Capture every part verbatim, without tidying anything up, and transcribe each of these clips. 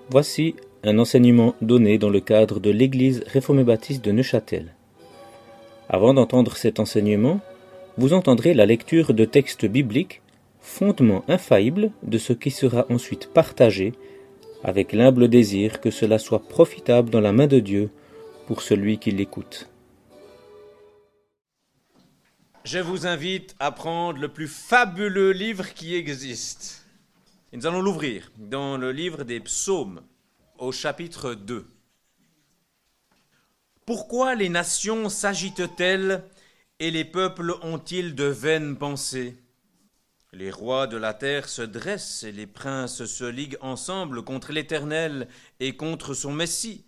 Voici un enseignement donné dans le cadre de l'Église réformée baptiste de Neuchâtel. Avant d'entendre cet enseignement, vous entendrez la lecture de textes bibliques, fondement infaillible de ce qui sera ensuite partagé, avec l'humble désir que cela soit profitable dans la main de Dieu pour celui qui l'écoute. Je vous invite à prendre le plus fabuleux livre qui existe. Et nous allons l'ouvrir dans le livre des Psaumes, au chapitre deux. Pourquoi les nations s'agitent-elles et les peuples ont-ils de vaines pensées? Les rois de la terre se dressent et les princes se liguent ensemble contre l'Éternel et contre son Messie.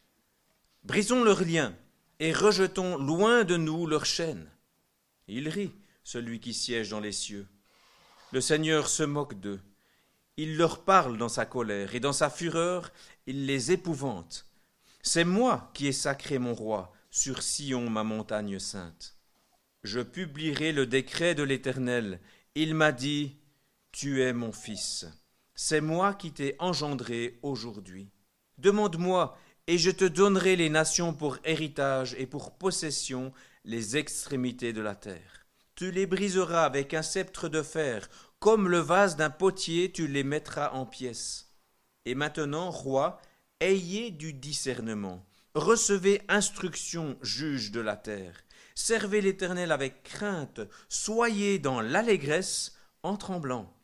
Brisons leurs liens et rejetons loin de nous leurs chaînes. Il rit, celui qui siège dans les cieux. Le Seigneur se moque d'eux. Il leur parle dans sa colère, et dans sa fureur, il les épouvante. C'est moi qui ai sacré mon roi, sur Sion, ma montagne sainte. Je publierai le décret de l'Éternel. Il m'a dit, tu es mon fils. C'est moi qui t'ai engendré aujourd'hui. Demande-moi, et je te donnerai les nations pour héritage et pour possession les extrémités de la terre. Tu les briseras avec un sceptre de fer, comme le vase d'un potier, tu les mettras en pièces. Et maintenant, roi, ayez du discernement. Recevez instruction, juge de la terre. Servez l'Éternel avec crainte. Soyez dans l'allégresse en tremblant.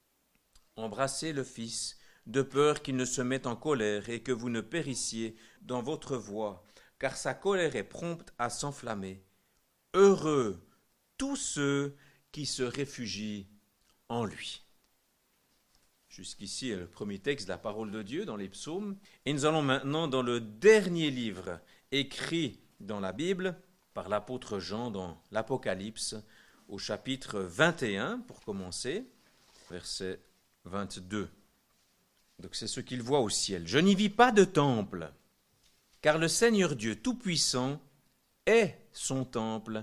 Embrassez le Fils, de peur qu'il ne se mette en colère et que vous ne périssiez dans votre voie, car sa colère est prompte à s'enflammer. Heureux tous ceux qui se réfugient en lui. Jusqu'ici est le premier texte de la parole de Dieu dans les psaumes. Et nous allons maintenant dans le dernier livre écrit dans la Bible par l'apôtre Jean dans l'Apocalypse au chapitre vingt et un pour commencer, verset vingt-deux. Donc c'est ce qu'il voit au ciel. Je n'y vis pas de temple, car le Seigneur Dieu Tout-Puissant est son temple,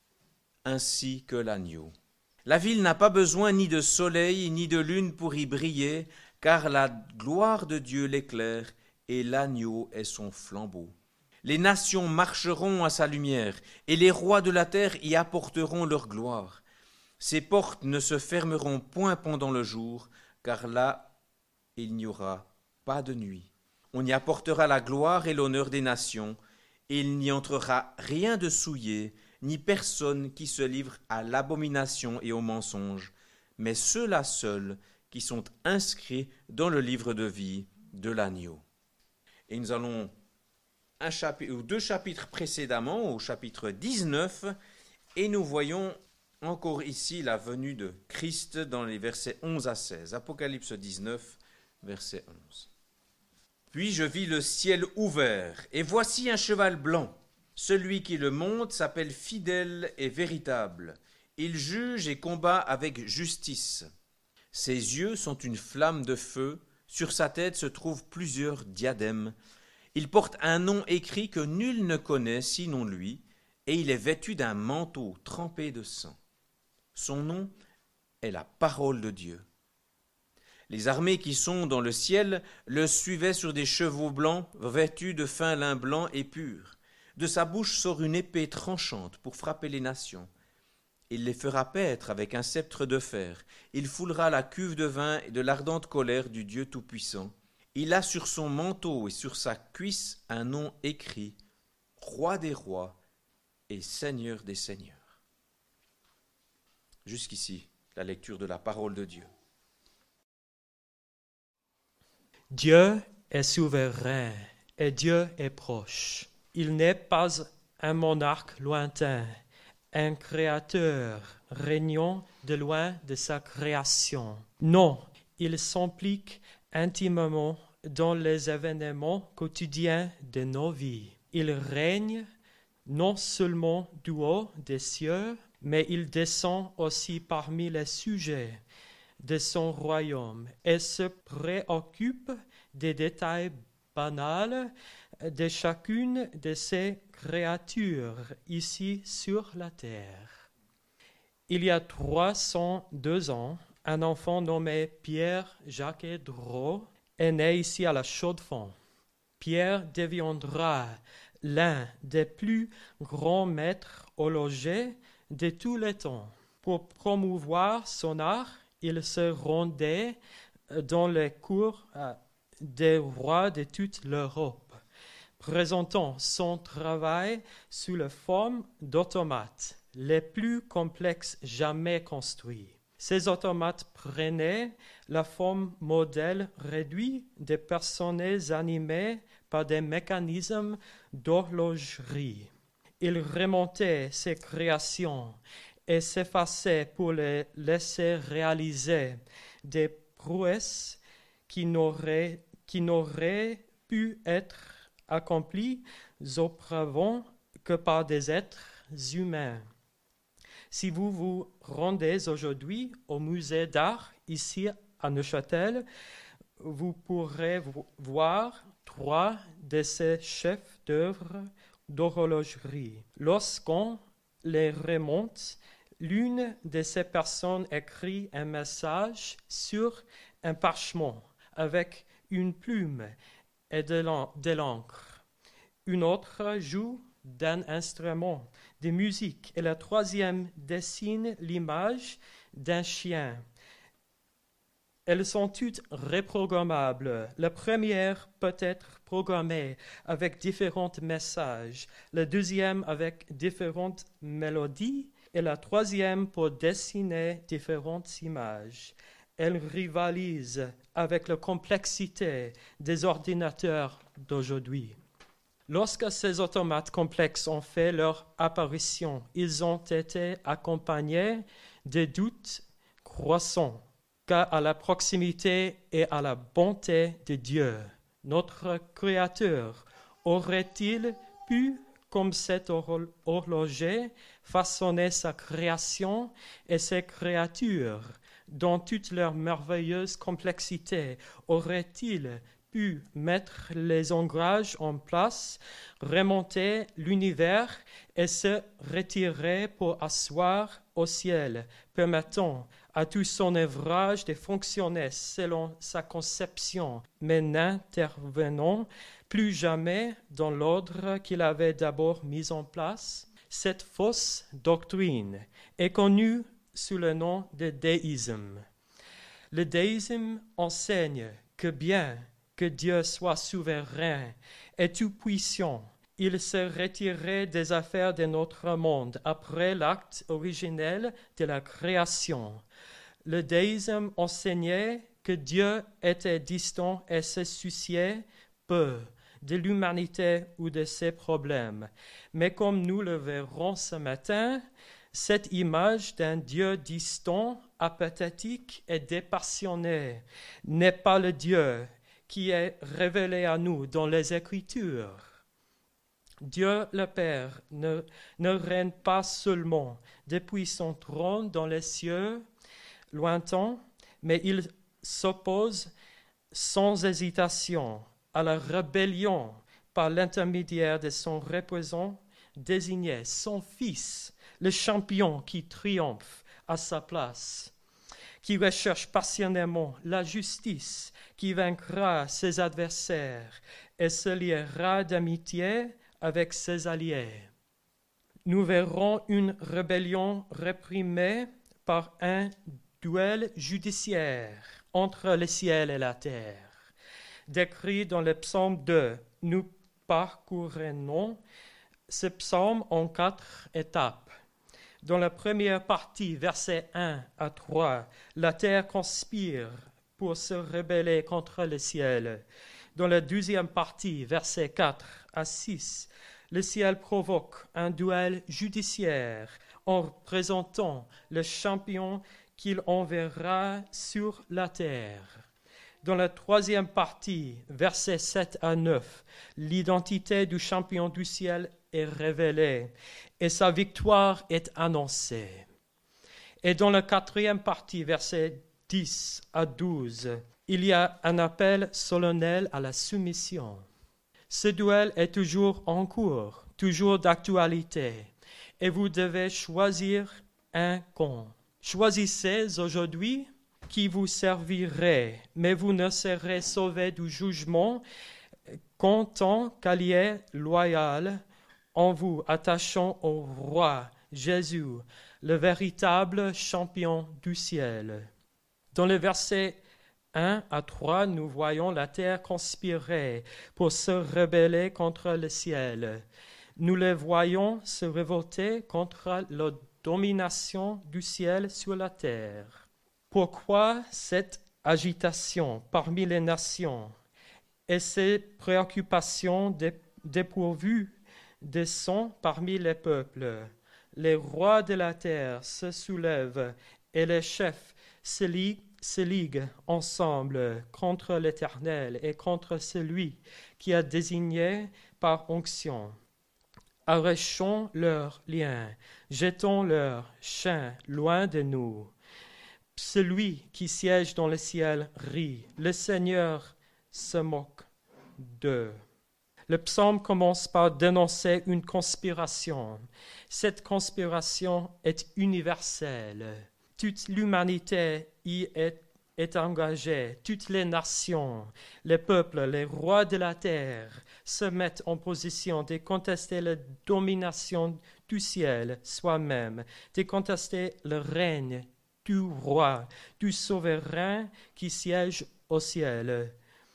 ainsi que l'agneau. La ville n'a pas besoin ni de soleil ni de lune pour y briller, car la gloire de Dieu l'éclaire et l'agneau est son flambeau. Les nations marcheront à sa lumière, et les rois de la terre y apporteront leur gloire. Ses portes ne se fermeront point pendant le jour, car là il n'y aura pas de nuit. On y apportera la gloire et l'honneur des nations, et il n'y entrera rien de souillé, ni personne qui se livre à l'abomination et au mensonge, mais ceux-là seuls qui sont inscrits dans le livre de vie de l'agneau. Et nous allons un chapitre, ou deux chapitres précédemment, au chapitre dix-neuf, et nous voyons encore ici la venue de Christ dans les versets onze à seize. Apocalypse dix-neuf, verset onze. Puis je vis le ciel ouvert, et voici un cheval blanc. Celui qui le monte s'appelle fidèle et véritable. Il juge et combat avec justice. Ses yeux sont une flamme de feu. Sur sa tête se trouvent plusieurs diadèmes. Il porte un nom écrit que nul ne connaît sinon lui, et il est vêtu d'un manteau trempé de sang. Son nom est la parole de Dieu. Les armées qui sont dans le ciel le suivaient sur des chevaux blancs, vêtus de fin lin blanc et pur. De sa bouche sort une épée tranchante pour frapper les nations. Il les fera paître avec un sceptre de fer. Il foulera la cuve de vin et de l'ardente colère du Dieu Tout-Puissant. Il a sur son manteau et sur sa cuisse un nom écrit, Roi des rois et Seigneur des seigneurs. Jusqu'ici, la lecture de la parole de Dieu. Dieu est souverain et Dieu est proche. Il n'est pas un monarque lointain, un créateur régnant de loin de sa création. Non, il s'implique intimement dans les événements quotidiens de nos vies. Il règne non seulement du haut des cieux, mais il descend aussi parmi les sujets de son royaume et se préoccupe des détails banals de chacune de ses créatures ici sur la terre. Il y a trois cent deux ans, un enfant nommé Pierre Jacques Dreux, est né ici à la Chaux-de-Fonds. Pierre deviendra l'un des plus grands maîtres horlogers de tous les temps. Pour promouvoir son art, il se rendait dans les cours des rois de toute l'Europe, présentant son travail sous la forme d'automates, les plus complexes jamais construits. Ces automates prenaient la forme modèle réduit de personnes animées par des mécanismes d'horlogerie. Il remontait ses créations et s'effaçait pour les laisser réaliser des prouesses qui n'auraient, qui n'auraient pu être accomplies auparavant que par des êtres humains. Si vous vous rendez aujourd'hui au musée d'art ici à Neuchâtel, vous pourrez voir trois de ces chefs d'œuvre d'horlogerie. Lorsqu'on les remonte, l'une de ces personnes écrit un message sur un parchemin avec une plume et de l'encre. Une autre joue d'un instrument de musique et la troisième dessine l'image d'un chien. Elles sont toutes reprogrammables. La première peut être programmée avec différents messages, la deuxième avec différentes mélodies et la troisième pour dessiner différentes images. Elles rivalisent avec la complexité des ordinateurs d'aujourd'hui. Lorsque ces automates complexes ont fait leur apparition, ils ont été accompagnés de doutes croissants quant à la proximité et à la bonté de Dieu. Notre Créateur aurait-il pu, comme cet horloger, façonner sa création et ses créatures dans toute leur merveilleuse complexité? Aurait-il pu mettre les engrenages en place, remonter l'univers et se retirer pour asseoir au ciel, permettant à tout son ouvrage de fonctionner selon sa conception, mais n'intervenant plus jamais dans l'ordre qu'il avait d'abord mis en place? Cette fausse doctrine est connue sous le nom de déisme. Le déisme enseigne que bien que Dieu soit souverain et tout-puissant, il se retirait des affaires de notre monde après l'acte originel de la création. Le déisme enseignait que Dieu était distant et se souciait peu de l'humanité ou de ses problèmes. Mais comme nous le verrons ce matin, cette image d'un Dieu distant, apathique et dépassionné n'est pas le Dieu qui est révélé à nous dans les Écritures. Dieu le Père ne, ne règne pas seulement depuis son trône dans les cieux lointains, mais il s'oppose sans hésitation à la rébellion par l'intermédiaire de son représentant désigné, son Fils, le champion qui triomphe à sa place, qui recherche passionnément la justice, qui vaincra ses adversaires et se liera d'amitié avec ses alliés. Nous verrons une rébellion réprimée par un duel judiciaire entre le ciel et la terre. Décrit dans le psaume deux, nous parcourrons ce psaume en quatre étapes. Dans la première partie, versets un à trois, la terre conspire pour se rebeller contre le ciel. Dans la deuxième partie, versets quatre à six, le ciel provoque un duel judiciaire en présentant le champion qu'il enverra sur la terre. Dans la troisième partie, versets sept à neuf, l'identité du champion du ciel est révélée et sa victoire est annoncée. Et dans la quatrième partie, versets dix à douze, il y a un appel solennel à la soumission. Ce duel est toujours en cours, toujours d'actualité, et vous devez choisir un camp. Choisissez aujourd'hui qui vous servirait, mais vous ne serez sauvés du jugement qu'en tant qu'alliés loyaux en vous attachant au roi Jésus, le véritable champion du ciel. Dans le verset un à trois, nous voyons la terre conspirer pour se rebeller contre le ciel. Nous les voyons se révolter contre la domination du ciel sur la terre. Pourquoi cette agitation parmi les nations et ces préoccupations dépourvues de son parmi les peuples? Les rois de la terre se soulèvent et les chefs se liguent, se liguent ensemble contre l'Éternel et contre celui qui a désigné par onction. Arrachons leurs liens, jetons leurs chaînes loin de nous. Celui qui siège dans le ciel rit, le Seigneur se moque d'eux. Le psaume commence par dénoncer une conspiration. Cette conspiration est universelle. Toute l'humanité y est, est engagée. Toutes les nations, les peuples, les rois de la terre se mettent en position de contester la domination du ciel soi-même, de contester le règne du roi, du souverain qui siège au ciel.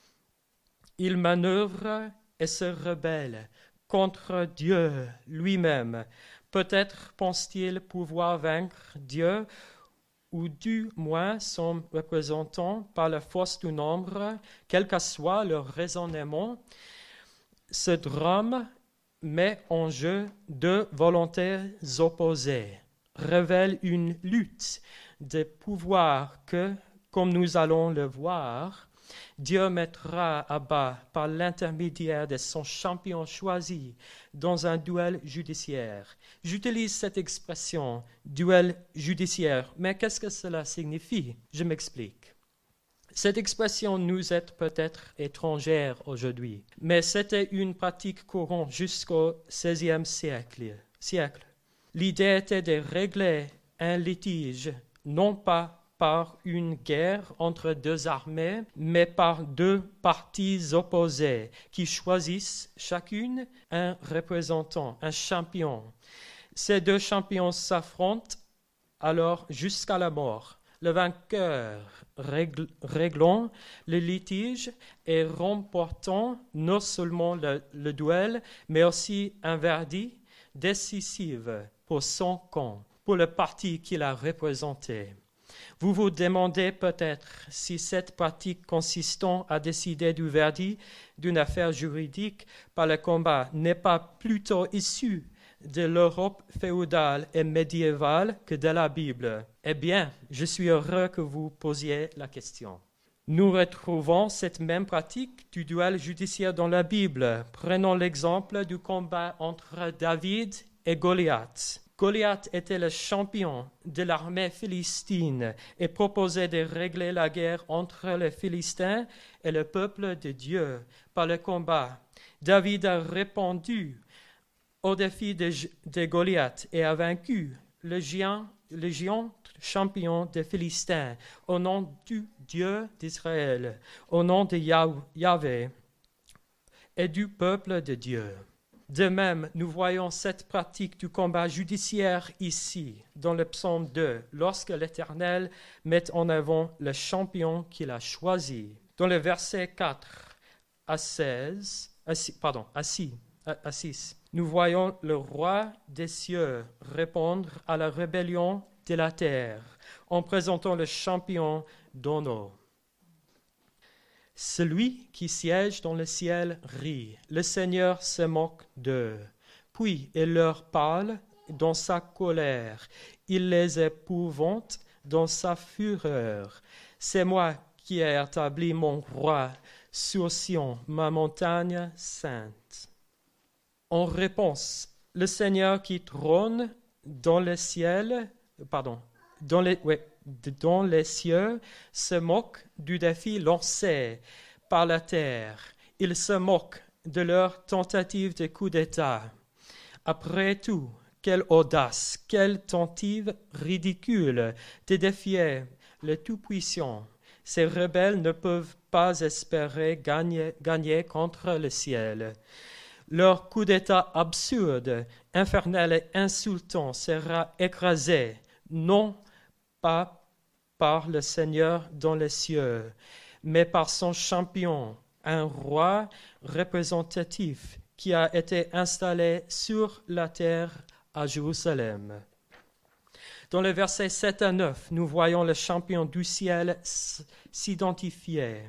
Ils manœuvrent et se rebellent contre Dieu lui-même. Peut-être pensent-ils pouvoir vaincre Dieu, ou du moins son représentant par la force du nombre, quel que soit leur raisonnement. Ce drame met en jeu deux volontés opposées, révèle une lutte de pouvoir que, comme nous allons le voir, Dieu mettra à bas par l'intermédiaire de son champion choisi dans un duel judiciaire. J'utilise cette expression, duel judiciaire, mais qu'est-ce que cela signifie? Je m'explique. Cette expression nous est peut-être étrangère aujourd'hui, mais c'était une pratique courante jusqu'au seizième siècle. siècle. L'idée était de régler un litige, non pas par une guerre entre deux armées, mais par deux parties opposées qui choisissent chacune un représentant, un champion. Ces deux champions s'affrontent alors jusqu'à la mort. Le vainqueur règle, réglant le litige et remportant non seulement le, le duel, mais aussi un verdict décisif pour son camp, pour le parti qu'il a représenté. Vous vous demandez peut-être si cette pratique consistant à décider du verdict d'une affaire juridique par le combat n'est pas plutôt issue de l'Europe féodale et médiévale que de la Bible. Eh bien, je suis heureux que vous posiez la question. Nous retrouvons cette même pratique du duel judiciaire dans la Bible. Prenons l'exemple du combat entre David et Goliath. Goliath était le champion de l'armée philistine et proposait de régler la guerre entre les Philistins et le peuple de Dieu par le combat. David a répondu au défi de, de Goliath et a vaincu le géant, le géant champion des Philistins au nom du Dieu d'Israël, au nom de Yahvé et du peuple de Dieu. De même, nous voyons cette pratique du combat judiciaire ici, dans le psaume deux, lorsque l'Éternel met en avant le champion qu'il a choisi. Dans le verset quatre à seize, à six, pardon, à six, à, à six, nous voyons le roi des cieux répondre à la rébellion de la terre en présentant le champion d'en haut. Celui qui siège dans le ciel rit, le Seigneur se moque d'eux. Puis il leur parle dans sa colère, il les épouvante dans sa fureur. C'est moi qui ai établi mon roi sur Sion, ma montagne sainte. En réponse, le Seigneur qui trône dans le ciel, pardon, dans les, ouais, dans les cieux, se moque du défi lancé par la terre. Il se moque de leur tentative de coup d'État. Après tout, quelle audace, quelle tentative ridicule de défier le Tout-Puissant. Ces rebelles ne peuvent pas espérer gagner, gagner contre le ciel. Leur coup d'État absurde, infernal et insultant sera écrasé, non pas par le Seigneur dans les cieux, mais par son champion, un roi représentatif qui a été installé sur la terre à Jérusalem. Dans les versets sept à neuf, nous voyons le champion du ciel s'identifier.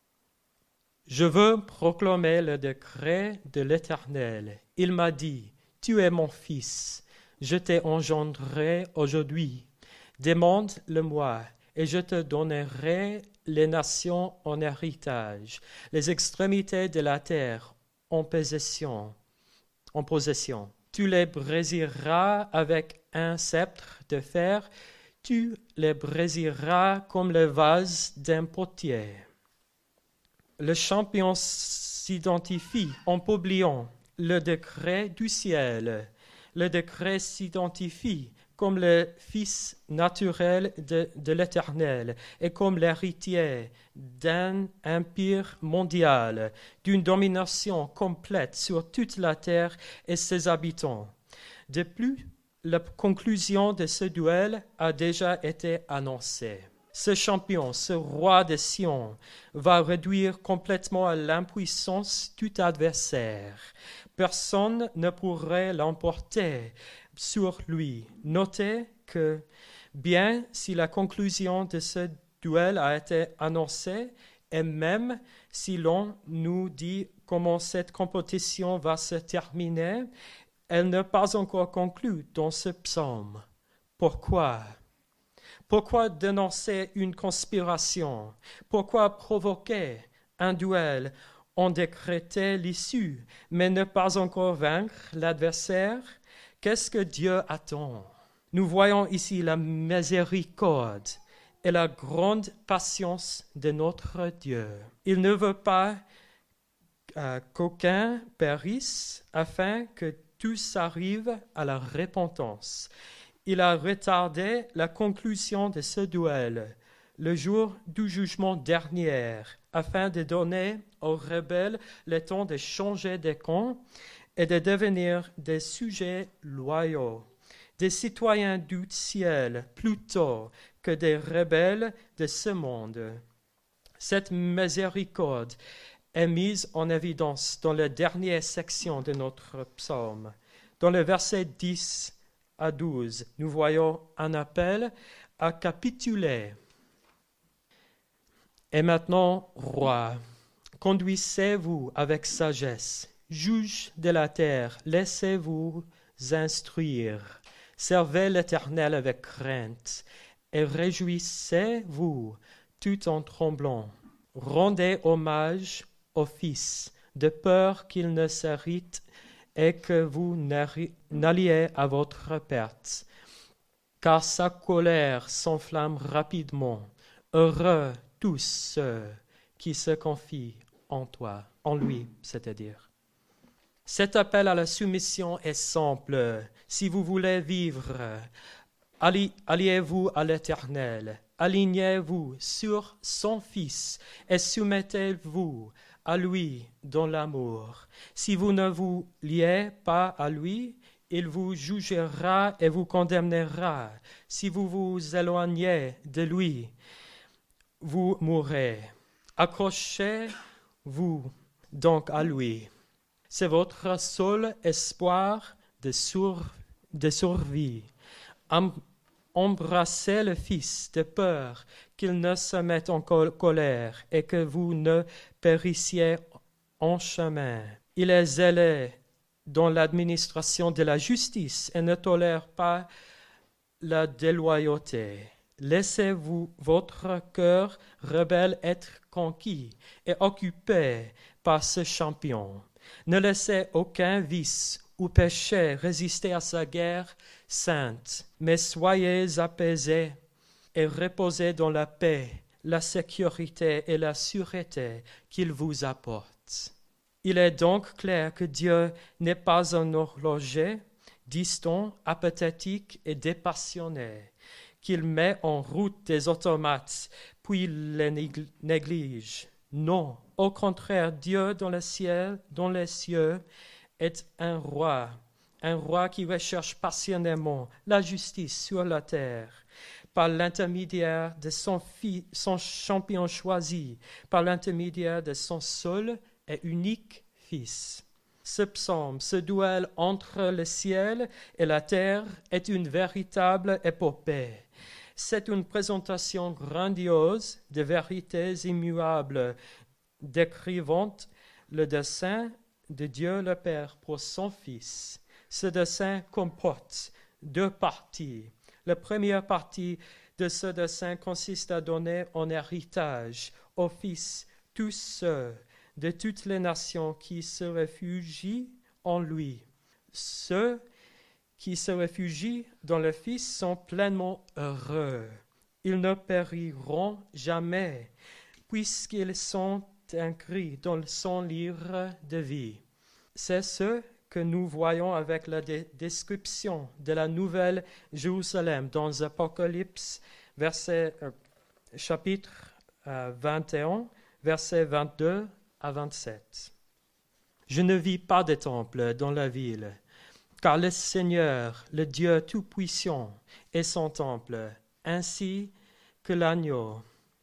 « Je veux proclamer le décret de l'Éternel. Il m'a dit, « Tu es mon fils, je t'ai engendré aujourd'hui. Demande-le-moi, et je te donnerai les nations en héritage, les extrémités de la terre en possession. En possession. Tu les briseras avec un sceptre de fer, tu les briseras comme le vase d'un potier. » Le champion s'identifie en publiant le décret du ciel. Le décret s'identifie comme le fils naturel de, de l'Éternel et comme l'héritier d'un empire mondial, d'une domination complète sur toute la terre et ses habitants. De plus, la conclusion de ce duel a déjà été annoncée. Ce champion, ce roi de Sion, va réduire complètement à l'impuissance tout adversaire. Personne ne pourrait l'emporter sur lui. Notez que, bien si la conclusion de ce duel a été annoncée, et même si l'on nous dit comment cette compétition va se terminer, elle n'est pas encore conclue dans ce psaume. Pourquoi ? Pourquoi dénoncer une conspiration? Pourquoi provoquer un duel, en décréter l'issue, mais ne pas encore vaincre l'adversaire? Qu'est-ce que Dieu attend? Nous voyons ici la miséricorde et la grande patience de notre Dieu. Il ne veut pas euh, qu'aucun périsse afin que tous arrivent à la repentance. Il a retardé la conclusion de ce duel, le jour du jugement dernier, afin de donner aux rebelles le temps de changer de camp et de devenir des sujets loyaux, des citoyens du ciel plutôt que des rebelles de ce monde. Cette miséricorde est mise en évidence dans la dernière section de notre psaume. Dans le verset dix à douze, nous voyons un appel à capituler. Et maintenant, roi, conduisez-vous avec sagesse, juge de la terre, laissez-vous instruire, servez l'Éternel avec crainte, et réjouissez-vous tout en tremblant. Rendez hommage au Fils, de peur qu'il ne s'irrite et que vous n'alliez à votre perte, car sa colère s'enflamme rapidement. Heureux tous ceux qui se confient en toi, en lui, c'est-à-dire. Cet appel à la soumission est simple. Si vous voulez vivre, alli- alliez-vous à l'Éternel, alignez-vous sur son Fils et soumettez-vous à lui dans l'amour. Si vous ne vous liez pas à lui, il vous jugera et vous condamnera. Si vous vous éloignez de lui, vous mourrez. Accrochez-vous donc à lui. C'est votre seul espoir de, sur, de survie. Em, embrassez le Fils de peur qu'il ne se mette en colère et que vous ne périssiez en chemin. Il est zélé dans l'administration de la justice et ne tolère pas la déloyauté. Laissez-vous votre cœur rebelle être conquis et occupé par ce champion. Ne laissez aucun vice ou péché résister à sa guerre sainte, mais soyez apaisés et reposez dans la paix, la sécurité et la sûreté qu'il vous apporte. Il est donc clair que Dieu n'est pas un horloger distant, apathétique et dépassionné, qu'il met en route des automates, puis les néglige. Non, au contraire, Dieu dans le ciel, dans les cieux, est un roi, un roi qui recherche passionnément la justice sur la terre, par l'intermédiaire de son, fils, son champion choisi, par l'intermédiaire de son seul et unique Fils. Ce psaume, ce duel entre le ciel et la terre est une véritable épopée. C'est une présentation grandiose de vérités immuables, décrivant le dessein de Dieu le Père pour son Fils. Ce dessein comporte deux parties. La première partie de ce dessein consiste à donner en héritage aux fils tous ceux de toutes les nations qui se réfugient en lui. Ceux qui se réfugient dans le Fils sont pleinement heureux. Ils ne périront jamais, puisqu'ils sont inscrits dans son livre de vie. C'est ce que nous voyons avec la dé- description de la nouvelle Jérusalem dans Apocalypse, verset, euh, chapitre euh, vingt et un, versets vingt-deux à vingt-sept. Je ne vis pas de temple dans la ville, car le Seigneur, le Dieu Tout-Puissant, est son temple, ainsi que l'agneau.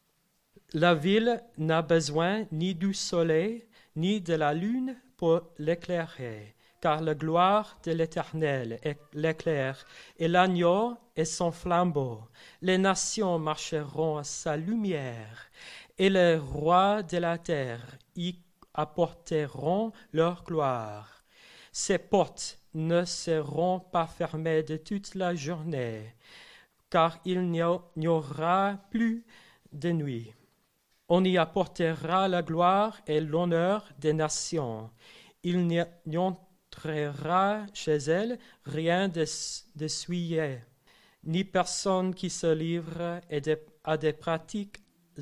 La ville n'a besoin ni du soleil, ni de la lune pour l'éclairer, car la gloire de l'Éternel l'éclaire, et l'agneau est son flambeau. Les nations marcheront à sa lumière, et les rois de la terre y apporteront leur gloire. Ses portes ne seront pas fermées de toute la journée, car il n'y aura plus de nuit. On y apportera la gloire et l'honneur des nations. Il n'y entrera chez elles rien de, de souillé, ni personne qui se livre à des pratiques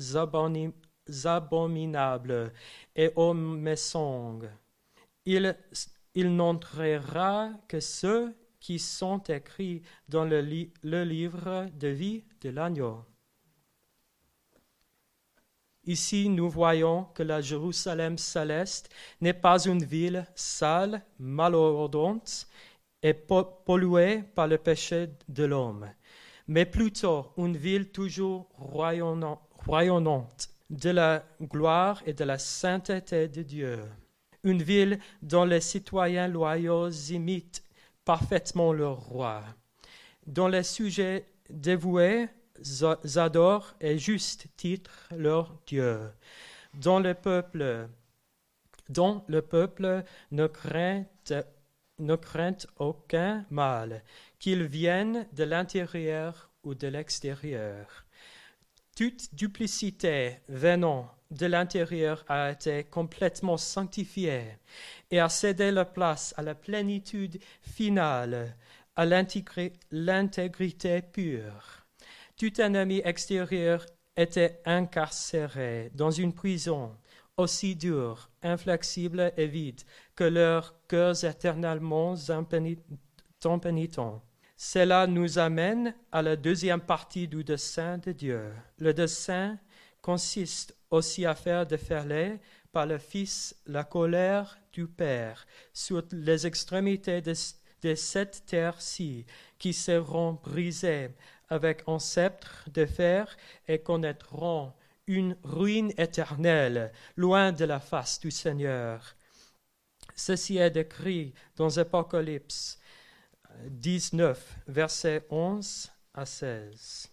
abominables et aux mensonges. Il, il n'entrera que ceux qui sont écrits dans le, li- le livre de vie de l'agneau. Ici, nous voyons que la Jérusalem céleste n'est pas une ville sale, malodorante et polluée par le péché de l'homme, mais plutôt une ville toujours rayonnante de la gloire et de la sainteté de Dieu. Une ville dont les citoyens loyaux imitent parfaitement leur roi, dont les sujets dévoués adorent et juste titre leur Dieu, dont le peuple, dont le peuple ne craint, ne craint aucun mal, qu'il vienne de l'intérieur ou de l'extérieur. Toute duplicité venant de l'intérieur a été complètement sanctifiée et a cédé la place à la plénitude finale, à l'intégrité pure. Tout ennemi extérieur était incarcéré dans une prison aussi dure, inflexible et vide que leurs cœurs éternellement impénitents. Cela nous amène à la deuxième partie du dessein de Dieu. Le dessein consiste aussi à faire déferler par le Fils la colère du Père sur les extrémités de, de cette terre-ci, qui seront brisées avec un sceptre de fer et connaîtront une ruine éternelle, loin de la face du Seigneur. Ceci est décrit dans Apocalypse dix-neuf, versets onze à seize.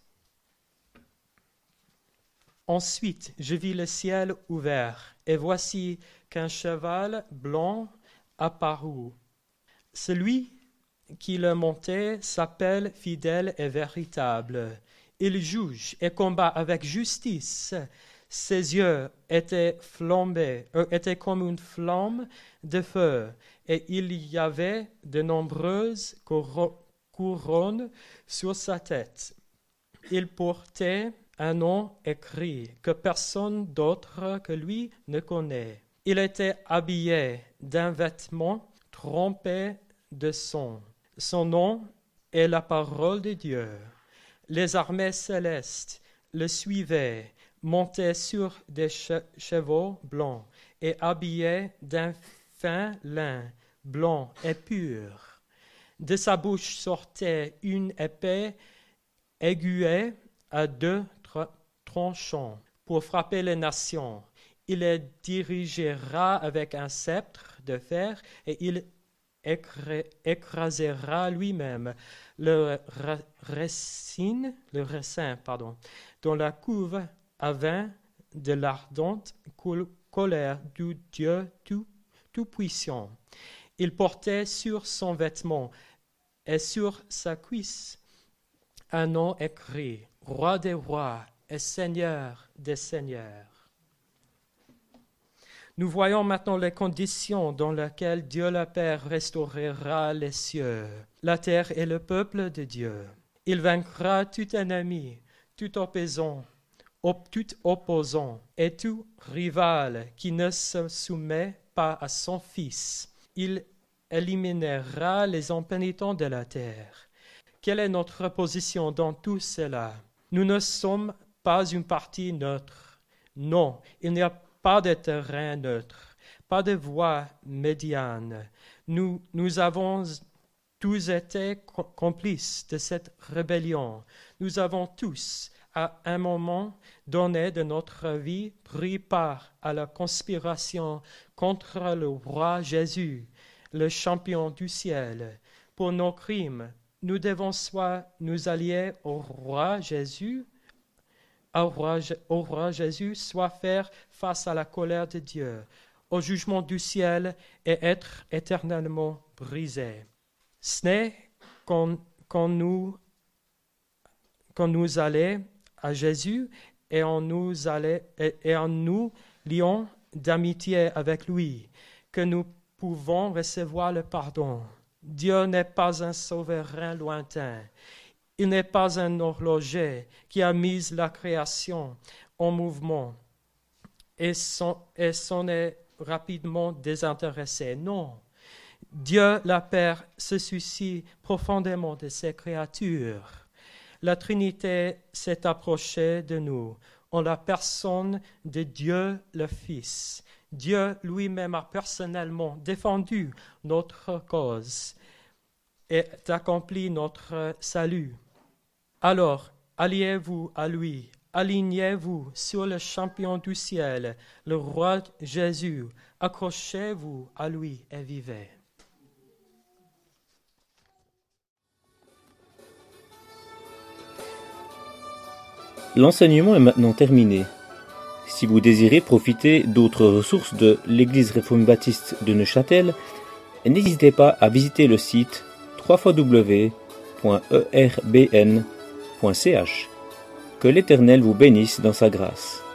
Ensuite, je vis le ciel ouvert, et voici qu'un cheval blanc apparut. Celui qui le montait s'appelle fidèle et véritable. Il juge et combat avec justice. Ses yeux étaient flambés, euh, étaient comme une flamme de feu, et il y avait de nombreuses couronnes sur sa tête. Il portait un nom écrit que personne d'autre que lui ne connaît. Il était habillé d'un vêtement trempé de sang. Son nom est la parole de Dieu. Les armées célestes le suivaient, montés sur des che- chevaux blancs et habillés d'un fin lin blanc et pur. De sa bouche sortait une épée aiguë à deux tra- tranchants pour frapper les nations. Il les dirigera avec un sceptre de fer et il écra- écrasera lui-même le ra- racine, le raisin, pardon, dans la couve à vin de l'ardente col- colère du Dieu tout, tout-puissant. Il portait sur son vêtement et sur sa cuisse un nom écrit, Roi des rois et Seigneur des seigneurs. Nous voyons maintenant les conditions dans lesquelles Dieu le Père restaurera les cieux, la terre et le peuple de Dieu. Il vaincra tout ennemi, tout opposant, op- tout opposant et tout rival qui ne se soumet pas à son Fils. Il éliminera les impénitents de la terre. Quelle est notre position dans tout cela? Nous ne sommes pas une partie neutre. Non, il n'y a pas de terrain neutre, pas de voie médiane. Nous, nous avons tous été complices de cette rébellion. Nous avons tous, à un moment donné de notre vie, pris part à la conspiration contre le roi Jésus, le champion du ciel. Pour nos crimes, nous devons soit nous allier au roi Jésus, au roi, au roi Jésus, soit faire face à la colère de Dieu, au jugement du ciel et être éternellement brisés. Ce n'est quand, quand nous, quand nous allons à Jésus et en nous, allait, et, et en nous lions d'amitié avec lui que nous pouvons recevoir le pardon. Dieu n'est pas un souverain lointain. Il n'est pas un horloger qui a mis la création en mouvement et s'en, et s'en est rapidement désintéressé. Non. Dieu, le Père, se soucie profondément de ses créatures. La Trinité s'est approchée de nous en la personne de Dieu le Fils. Dieu lui-même a personnellement défendu notre cause et accompli notre salut. Alors, alliez-vous à lui, alignez-vous sur le champion du ciel, le roi Jésus, accrochez-vous à lui et vivez. L'enseignement est maintenant terminé. Si vous désirez profiter d'autres ressources de l'Église réformée baptiste de Neuchâtel, n'hésitez pas à visiter le site w w w point e r b n point c h. Que l'Éternel vous bénisse dans sa grâce.